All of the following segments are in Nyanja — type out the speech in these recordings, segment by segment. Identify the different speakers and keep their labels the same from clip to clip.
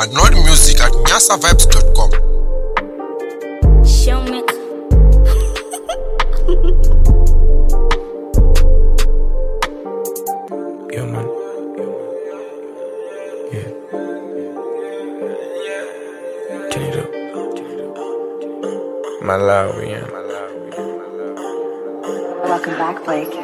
Speaker 1: Download music at nyasavibes.com.
Speaker 2: Show me.
Speaker 3: Yeah, man. Yeah. Turn it up. Malawian.
Speaker 4: Welcome back, Blake.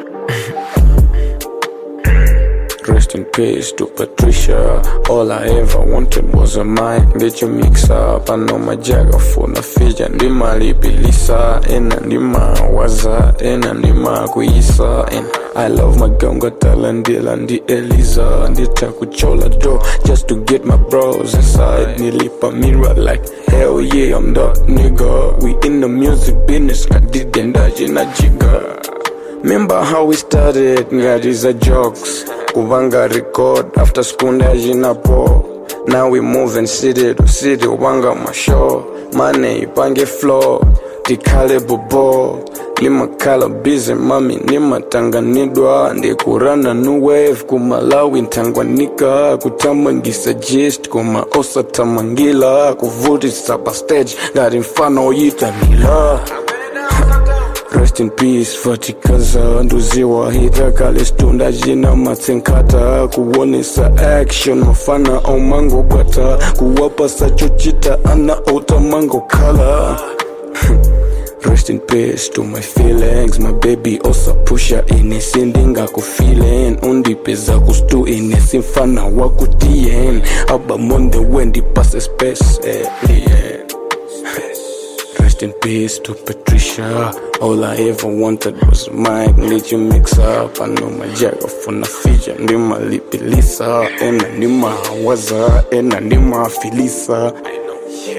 Speaker 3: Rest in peace to Patricia. All I ever wanted was a mic that you mix up. I know my jaga phone fija ndima lipilisa ena ndima waza ena ndima kuisa. And I love my girl ngatala ndila ndi Eliza ndita kuchola do just to get my bros inside. Nilipa mirror like hell yeah I'm that nigga. We in the music business ngadidenda na jiga. Remember how we started, ngadiza jokes. Kuvanga record after skunda jinapo. Now we moving city to city, wanga masho. Money ipange flow, tikale bobo. Lima kala busy mami, nima tanganidwa. Ndi kurana new wave, kumalawi ntangwanika. Kutamangisa gist, kuma osa tamangila. Kuvuti sapa stage, ngari mfano yitanila. Rest in peace, Vatikaza, nduziwa hita kale stunda jina matsenkata. Kuonesa action, mafana au mango gata. Kuwapa sa chochita, ana ota mango kala. Rest in peace to my feelings, my baby osa pusha ine sindinga ku feeling. Undi peza kustu ine simfana wakutien. Aba monde wendi passe space, alien. Rest in peace to Patricia. All I ever wanted was a mic, let you mix up. I know my jaga phone fija ndima lipilisa ena ndima waza ena ndima filisa. I know,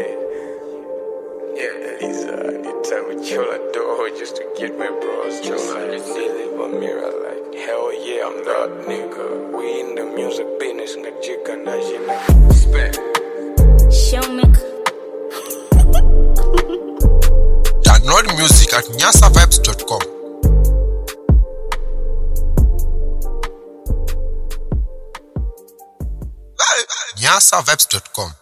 Speaker 3: yeah, Eliza. Anytime we chill a door just to get my bros chola. Leave a mirror like hell yeah I'm that nigga. We in the music business ngajika na jina spec.
Speaker 2: Show me.
Speaker 1: Download music at nyasavibes.com. nyasavibes.com.